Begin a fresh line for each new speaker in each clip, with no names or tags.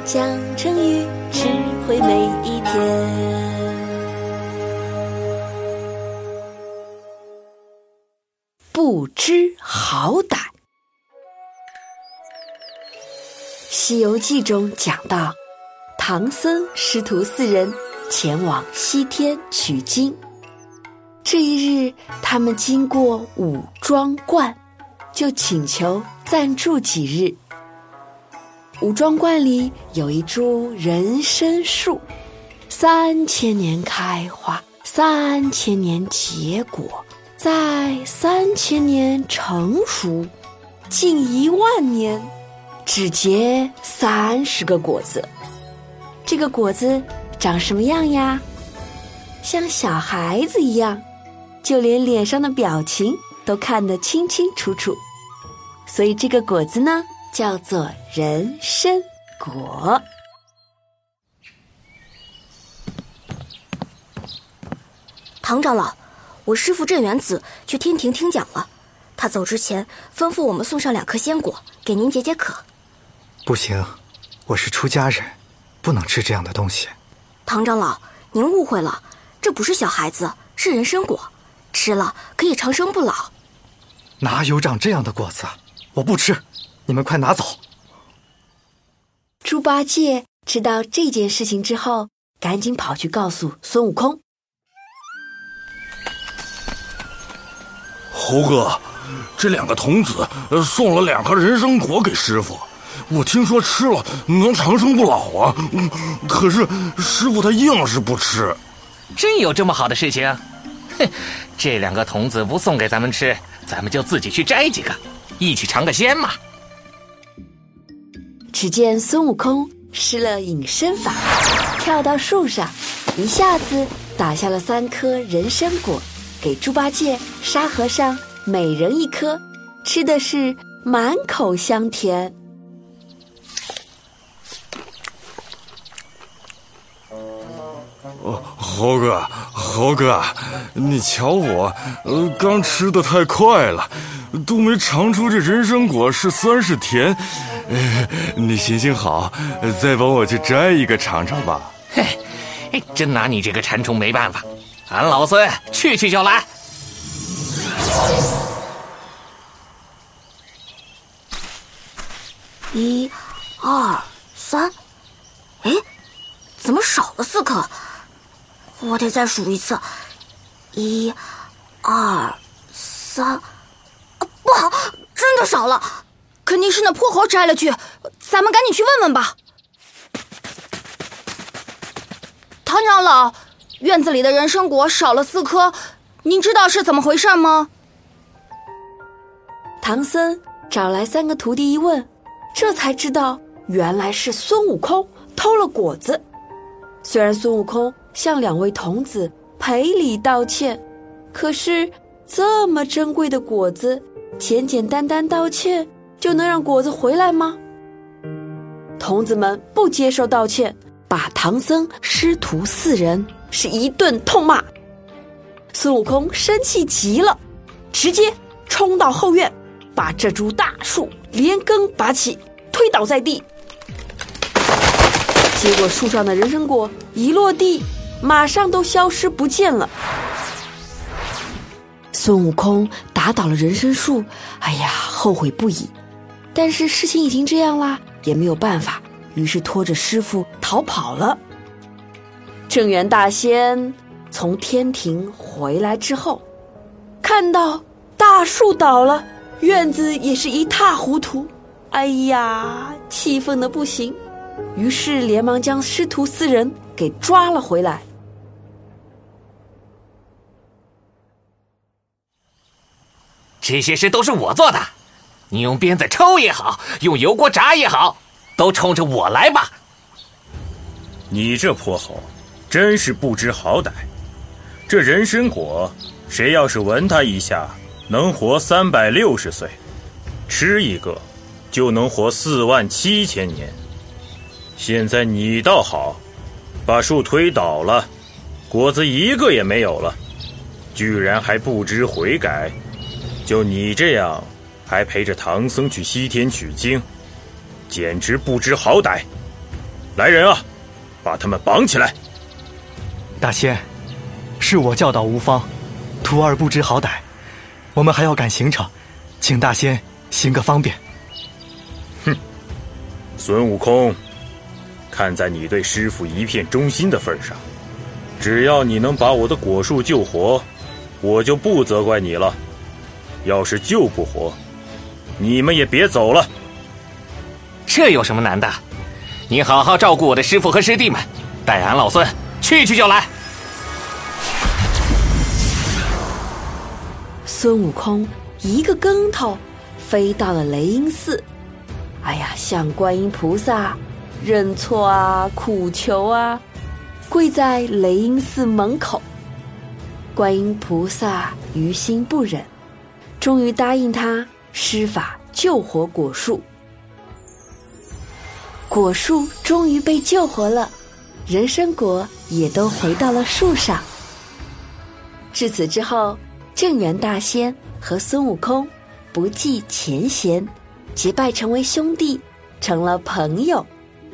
讲成语，智慧每一天。不知好歹。《西游记》中讲到，唐僧师徒4人前往西天取经。这一日，他们经过武庄观，就请求暂住几日。武庄观里有一株人参树，3000年开花，3000年结果，再3000年成熟，近1万年只结30个果子。这个果子长什么样呀？像小孩子一样，就连脸上的表情都看得清清楚楚。所以这个果子呢，叫做人参果。
唐长老，我师父镇元子去天庭听讲了，他走之前吩咐我们送上2颗鲜果给您解解渴。
不行，我是出家人，不能吃这样的东西。
唐长老，您误会了，这不是小孩子，是人参果，吃了可以长生不老。
哪有长这样的果子？我不吃，你们快拿走。
猪八戒知道这件事情之后，赶紧跑去告诉孙悟空。
猴哥，这2个童子送了2颗人参果给师傅，我听说吃了能长生不老啊，可是师傅他硬是不吃。
真有这么好的事情？哼，这2个童子不送给咱们吃，咱们就自己去摘几个，一起尝个鲜嘛。
只见孙悟空施了隐身法，跳到树上，一下子打下了3颗人参果，给猪八戒、沙和尚每人1颗，吃的是满口香甜。
猴哥，你瞧我，刚吃得太快了，都没尝出这人参果是酸是甜。你行好，再帮我去摘一个尝尝吧。
嘿，真拿你这个馋虫没办法，俺老孙去就来。
1、2、3，哎，怎么少了4颗？我得再数一次。1、2、3，不好，真的少了，肯定是那泼猴摘了去，咱们赶紧去问问吧。唐长老，院子里的人参果少了4颗，您知道是怎么回事吗？
唐僧找来3个徒弟一问，这才知道原来是孙悟空偷了果子。虽然孙悟空向2位童子赔礼道歉，可是这么珍贵的果子，简简单单道歉就能让果子回来吗？童子们不接受道歉，把唐僧师徒4人是一顿痛骂。孙悟空生气极了，直接冲到后院，把这株大树连根拔起，推倒在地。结果树上的人参果一落地，马上都消失不见了。孙悟空打倒了人参树，哎呀，后悔不已。但是事情已经这样啦，也没有办法，于是拖着师傅逃跑了。镇元大仙从天庭回来之后，看到大树倒了，院子也是一塌糊涂，哎呀，气愤得不行，于是连忙将师徒4人给抓了回来。
这些事都是我做的，你用鞭子抽也好，用油锅炸也好，都冲着我来吧。
你这泼猴，真是不知好歹。这人参果，谁要是闻它一下，能活360岁，吃一个就能活47000年。现在你倒好，把树推倒了，果子1个也没有了，居然还不知悔改。就你这样，还陪着唐僧去西天取经，简直不知好歹。 来人啊，把他们绑起来！
大仙，是我教导无方，徒儿不知好歹，我们还要赶行程，请大仙行个方便。
哼，孙悟空，看在你对师父一片忠心的份上，只要你能把我的果树救活，我就不责怪你了。要是救不活，你们也别走了。
这有什么难的？你好好照顾我的师父和师弟们，带俺老孙去就来。
孙悟空一个跟头飞到了雷音寺，哎呀，向观音菩萨认错啊，苦求啊，跪在雷音寺门口。观音菩萨于心不忍，终于答应他施法救活果树。果树终于被救活了，人参果也都回到了树上。至此之后，镇元大仙和孙悟空不计前嫌，结拜成为兄弟，成了朋友。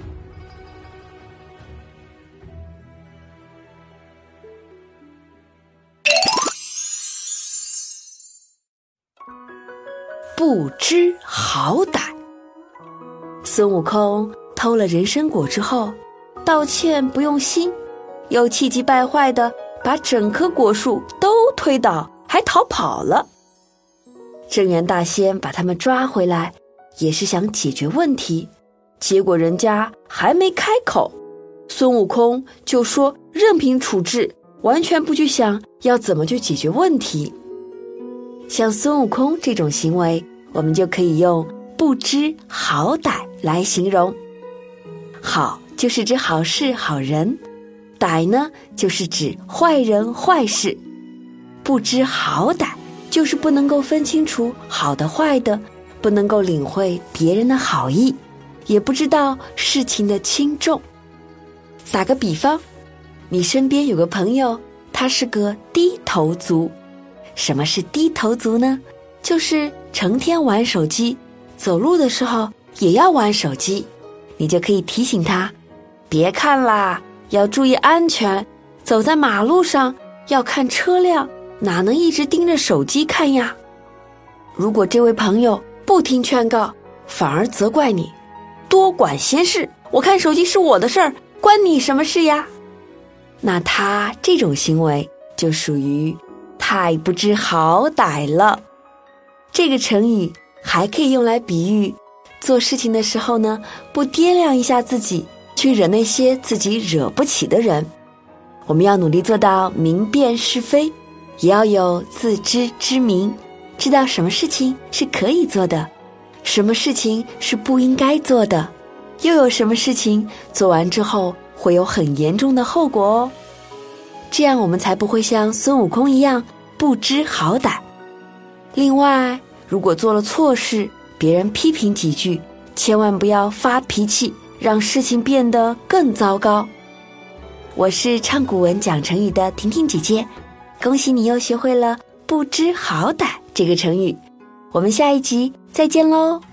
不知好歹。孙悟空偷了人参果之后，道歉不用心，又气急败坏的把整棵果树都推倒，还逃跑了。镇元大仙把他们抓回来，也是想解决问题，结果人家还没开口，孙悟空就说任凭处置，完全不去想要怎么去解决问题。像孙悟空这种行为，我们就可以用不知好歹来形容。好就是指好事好人，歹呢就是指坏人坏事。不知好歹就是不能够分清楚好的坏的，不能够领会别人的好意，也不知道事情的轻重。打个比方，你身边有个朋友，他是个低头族。什么是低头族呢？就是成天玩手机，走路的时候也要玩手机。你就可以提醒他，别看啦，要注意安全，走在马路上要看车辆，哪能一直盯着手机看呀？如果这位朋友不听劝告，反而责怪你，多管闲事，我看手机是我的事儿，关你什么事呀？那他这种行为就属于太不知好歹了。这个成语还可以用来比喻做事情的时候呢，不掂量一下自己，去惹那些自己惹不起的人。我们要努力做到明辨是非，也要有自知之明，知道什么事情是可以做的，什么事情是不应该做的，又有什么事情做完之后会有很严重的后果哦。这样我们才不会像孙悟空一样不知好歹。另外，如果做了错事，别人批评几句，千万不要发脾气，让事情变得更糟糕。我是唱古文讲成语的婷婷姐姐，恭喜你又学会了不知好歹这个成语。我们下一集再见喽。